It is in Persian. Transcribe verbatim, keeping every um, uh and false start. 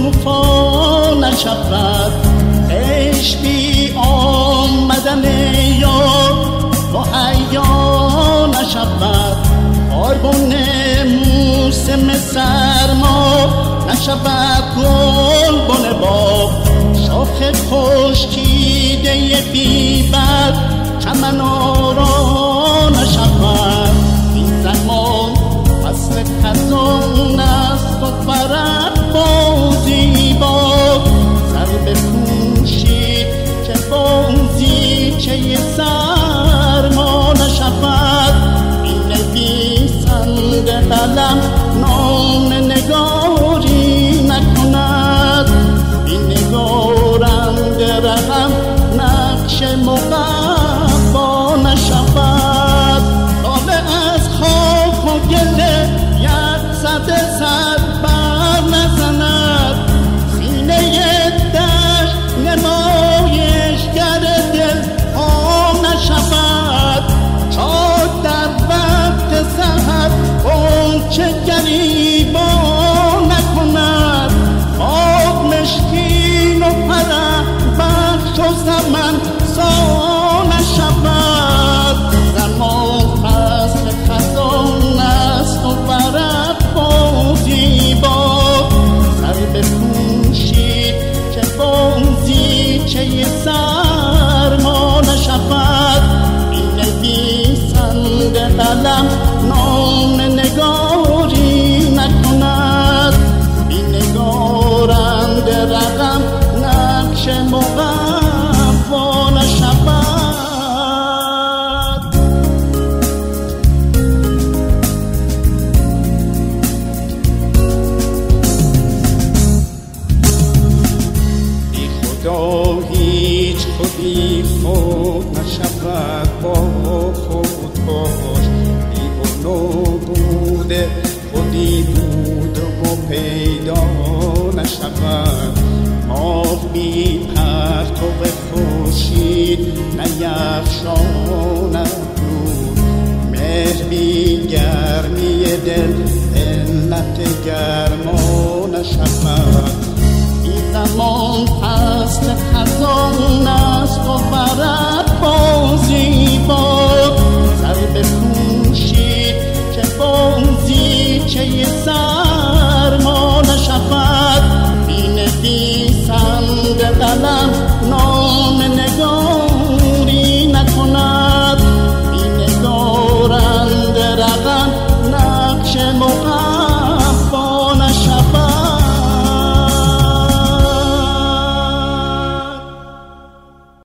وفا نشود، عشقی آمدن یار مهیا نشود، آربون موسم سرما نشود، گلبن باب شاخ خشکیده بیبر چمن آرا نشود. این زمان فصل خزان است و فرح بازی باد، سر بپوشید که بازیچه سرما نشود. این نویسنده قلم نام نگاری نکند، این نگارنده رقم نقش مقفا نشود. تابه از خاک و گله یک صد صد بر نزند، سینه دشت نمایشگر دل ها نشود. چاک در وقت سحر غنچه گریبان نکند، آب مشکین و فرح بخش و زمن سا نشود. زمان فصل خزان است و فرح بازی باد، سر بپوشید که بازیچه سرما نشود. این نویسنده قلم نام نگاری نکند، این نگارنده رقم نقش مقفا نشود. بی خدا هیچ خودی خود نشود، با خود باش بی بنو بوده خودی بود و پیدا نشود. ماه بی پرتو خورشید نیفشاند نور، مهر بی گرمی دل علت گرما نشود. این زمان فصل خزان است و فرح